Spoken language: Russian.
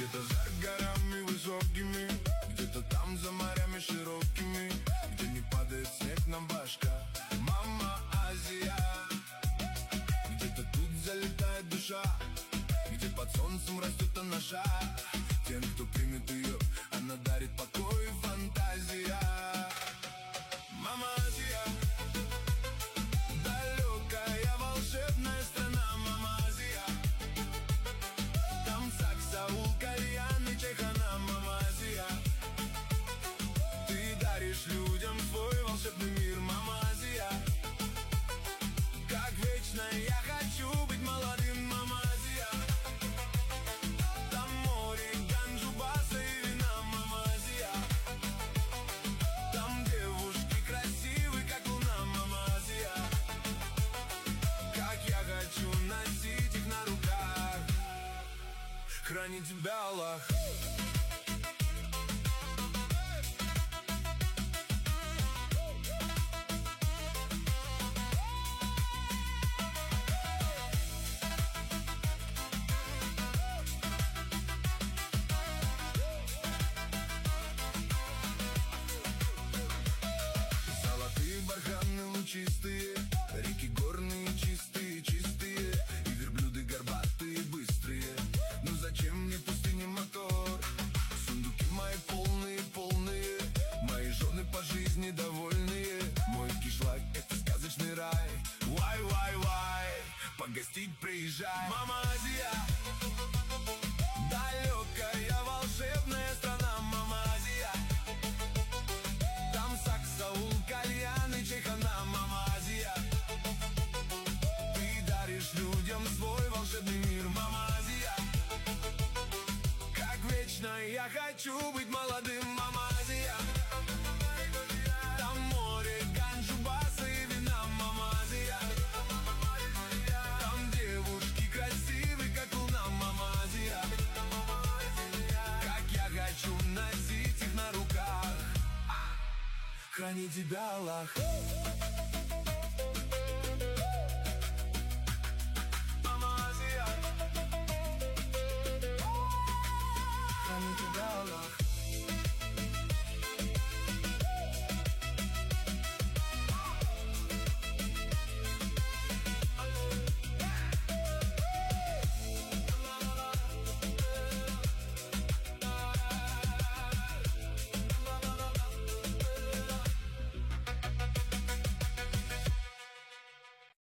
Где-то за горами высокими, где-то там за морями широкими, где не падает снег на башка. Мама Азия. Где-то тут залетает душа, где под солнцем растет она шаг. Тем, кто примет ее, она дарит покой и фантазия. Мама Азия. Далекая волшебная страна, Мама Азия. Там сакса, Саул, кальян и чайхана, Мама Азия. Ты даришь людям свой волшебный мир, Мама Азия. Как вечно я хочу быть молодым, Мама Азия. Там море, ганджу, баса и вина, Мама Азия. Там девушки красивые, как луна, Мама Азия. Как я хочу носить их на руках, хранить тебя, Аллах. Чистые, реки горные, чистые, чистые, и верблюды горбатые, быстрые. Ну зачем мне пустыне мотор? Сундуки мои полные, полные, мои жены по жизни довольные. Мой кишлак — это сказочный рай. Вай, вай, вай, погостить приезжай. Мама Азия. Далекая волшебная страна, Мама Азия. Там сакса, Саул, кальян и чайхана, Мама Азия. Ты даришь людям свой волшебный мир, Мама Азия. Как вечно я хочу быть молодым, Мама Азия. Там море, ганджу, баса и вина, Мама Азия. Там девушки красивые, как луна, Мама Азия. Как я хочу носить их на руках, храни тебя, Аллах.